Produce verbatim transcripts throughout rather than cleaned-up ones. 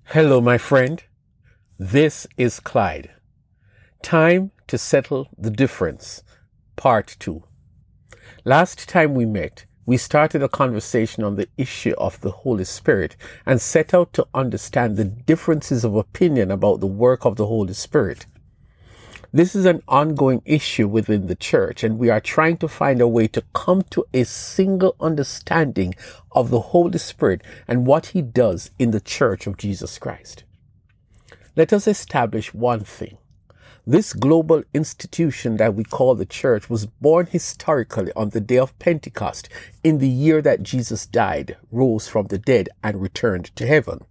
Hello, my friend. This is Clyde. Time to settle the difference. Part two. Last time we met, we started a conversation on the issue of the Holy Spirit and set out to understand the differences of opinion about the work of the Holy Spirit. This is an ongoing issue within the church, and we are trying to find a way to come to a single understanding of the Holy Spirit and what he does in the church of Jesus Christ. Let us establish one thing. This global institution that we call the church was born historically on the day of Pentecost in the year that Jesus died, rose from the dead, and returned to heaven.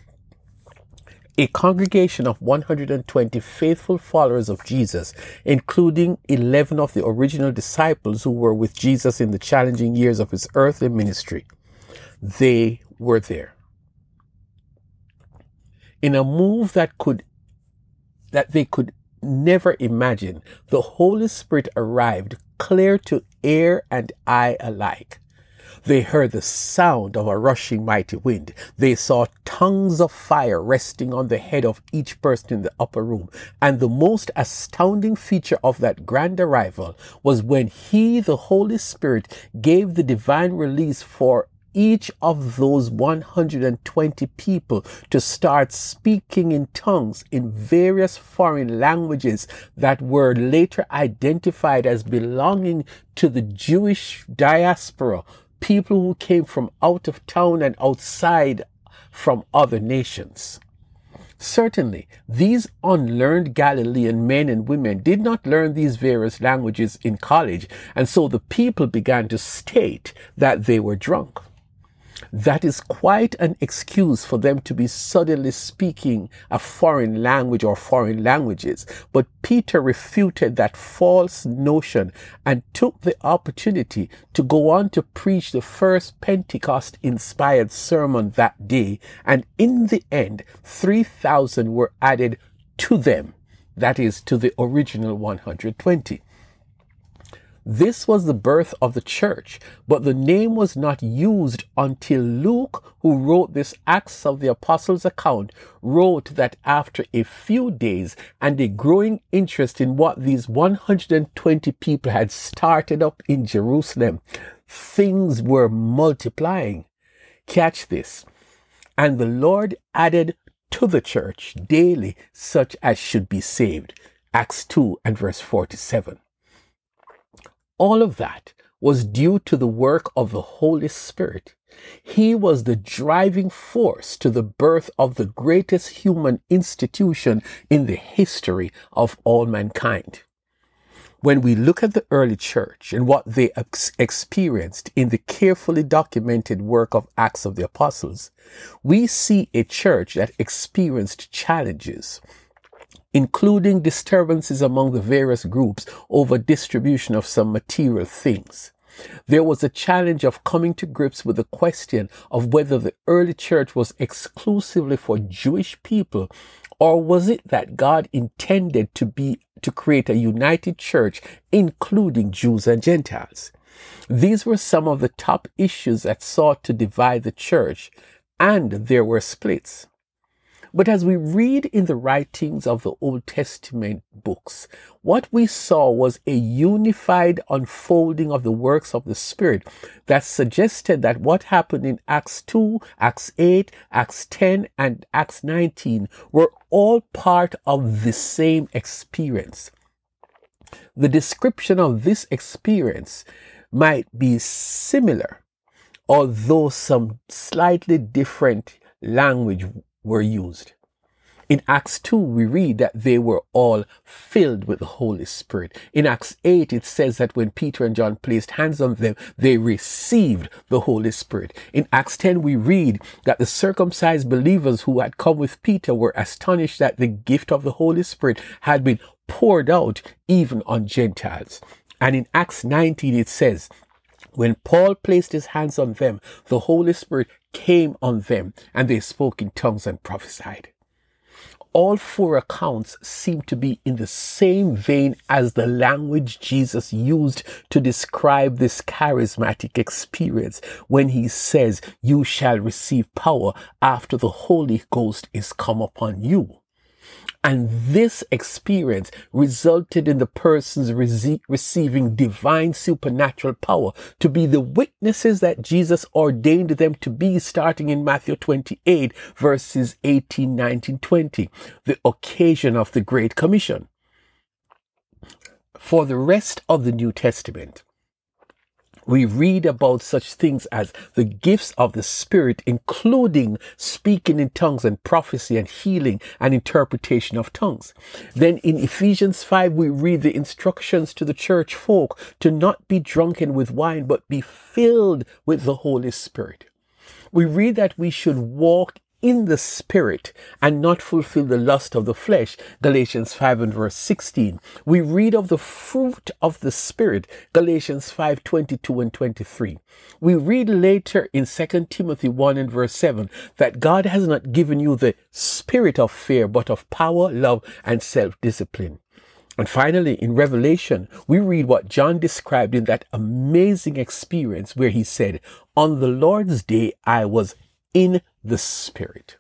A congregation of one hundred twenty faithful followers of Jesus, including eleven of the original disciples who were with Jesus in the challenging years of his earthly ministry. They were there. In a move that could, that they could never imagine, the Holy Spirit arrived clear to ear and eye alike. They heard the sound of a rushing mighty wind. They saw tongues of fire resting on the head of each person in the upper room. And the most astounding feature of that grand arrival was when he, the Holy Spirit, gave the divine release for each of those one hundred twenty people to start speaking in tongues in various foreign languages that were later identified as belonging to the Jewish diaspora, people who came from out of town and outside from other nations. Certainly, these unlearned Galilean men and women did not learn these various languages in college, and so the people began to state that they were drunk. That is quite an excuse for them to be suddenly speaking a foreign language or foreign languages. But Peter refuted that false notion and took the opportunity to go on to preach the first Pentecost-inspired sermon that day. And in the end, three thousand were added to them. That is, to the original one hundred twenty. This was the birth of the church, but the name was not used until Luke, who wrote this Acts of the Apostles account, wrote that after a few days and a growing interest in what these one hundred twenty people had started up in Jerusalem, things were multiplying. Catch this. And the Lord added to the church daily such as should be saved. Acts two and verse forty-seven. All of that was due to the work of the Holy Spirit. He was the driving force to the birth of the greatest human institution in the history of all mankind. When we look at the early church and what they ex- experienced in the carefully documented work of Acts of the Apostles, we see a church that experienced challenges, including disturbances among the various groups over distribution of some material things. There was a challenge of coming to grips with the question of whether the early church was exclusively for Jewish people, or was it that God intended to be to create a united church, including Jews and Gentiles. These were some of the top issues that sought to divide the church, and there were splits. But as we read in the writings of the Old Testament books, what we saw was a unified unfolding of the works of the Spirit that suggested that what happened in Acts two, Acts eight, Acts ten, and Acts nineteen were all part of the same experience. The description of this experience might be similar, although some slightly different language were used. In Acts two, we read that they were all filled with the Holy Spirit. In Acts eight, it says that when Peter and John placed hands on them, they received the Holy Spirit. In Acts ten, we read that the circumcised believers who had come with Peter were astonished that the gift of the Holy Spirit had been poured out even on Gentiles. And in Acts nineteen, it says, when Paul placed his hands on them, the Holy Spirit came on them, and they spoke in tongues and prophesied. All four accounts seem to be in the same vein as the language Jesus used to describe this charismatic experience when he says, "You shall receive power after the Holy Ghost is come upon you." And this experience resulted in the persons rece- receiving divine supernatural power to be the witnesses that Jesus ordained them to be, starting in Matthew twenty-eight, verses eighteen, nineteen, twenty, the occasion of the Great Commission. For the rest of the New Testament, we read about such things as the gifts of the Spirit, including speaking in tongues and prophecy and healing and interpretation of tongues. Then in Ephesians five, we read the instructions to the church folk to not be drunken with wine, but be filled with the Holy Spirit. We read that we should walk in the Spirit and not fulfill the lust of the flesh, Galatians five and verse sixteen. We read of the fruit of the Spirit, Galatians five, twenty-two and twenty-three. We read later in Second Timothy one and verse seven that God has not given you the spirit of fear, but of power, love, and self-discipline. And finally, in Revelation, we read what John described in that amazing experience where he said, "On the Lord's day, I was in the Spirit."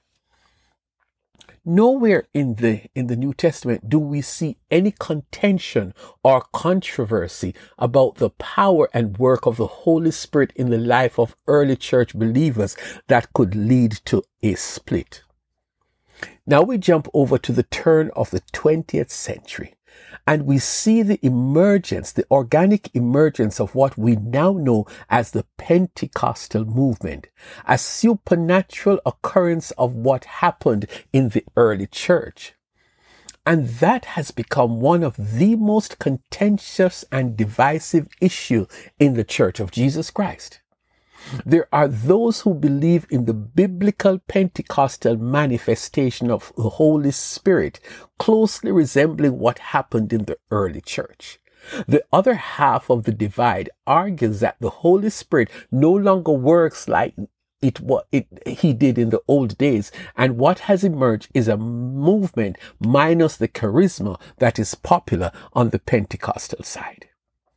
Nowhere in the in the New Testament do we see any contention or controversy about the power and work of the Holy Spirit in the life of early church believers that could lead to a split. Now we jump over to the turn of the twentieth century. And we see the emergence, the organic emergence of what we now know as the Pentecostal movement, a supernatural occurrence of what happened in the early church. And that has become one of the most contentious and divisive issues in the Church of Jesus Christ. There are those who believe in the biblical Pentecostal manifestation of the Holy Spirit, closely resembling what happened in the early church. The other half of the divide argues that the Holy Spirit no longer works like it what it he did in the old days, and what has emerged is a movement minus the charisma that is popular on the Pentecostal side.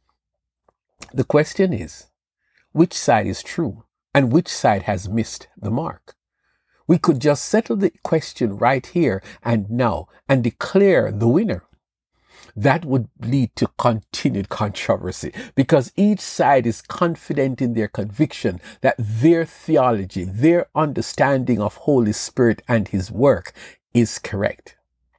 The question is, which side is true and which side has missed the mark? We could just settle the question right here and now and declare the winner. That would lead to continued controversy because each side is confident in their conviction that their theology, their understanding of Holy Spirit and his work is correct.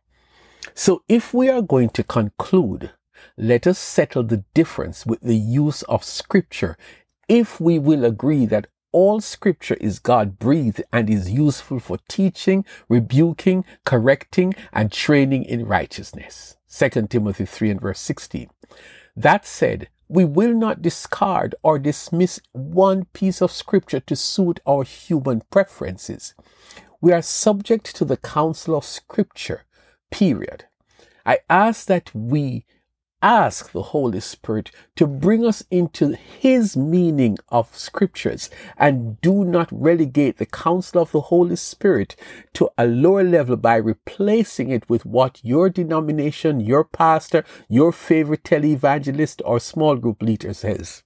So if we are going to conclude, let us settle the difference with the use of Scripture. If we will agree that all Scripture is God-breathed and is useful for teaching, rebuking, correcting, and training in righteousness. Second Timothy three and verse sixteen. That said, we will not discard or dismiss one piece of Scripture to suit our human preferences. We are subject to the counsel of Scripture, period. I ask that we ask the Holy Spirit to bring us into his meaning of Scriptures and do not relegate the counsel of the Holy Spirit to a lower level by replacing it with what your denomination, your pastor, your favorite televangelist or small group leader says.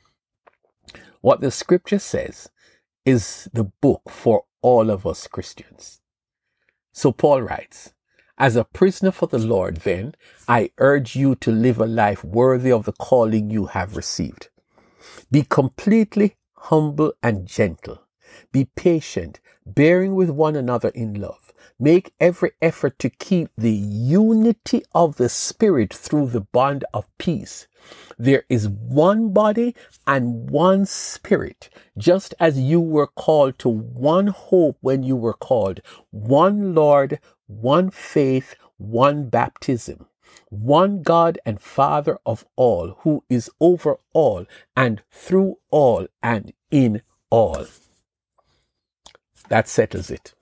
What the Scripture says is the book for all of us Christians. So Paul writes, "As a prisoner for the Lord, then, I urge you to live a life worthy of the calling you have received. Be completely humble and gentle. Be patient, bearing with one another in love. Make every effort to keep the unity of the Spirit through the bond of peace. There is one body and one Spirit, just as you were called to one hope when you were called, one Lord, one faith, one baptism, one God and Father of all, who is over all and through all and in all." That settles it.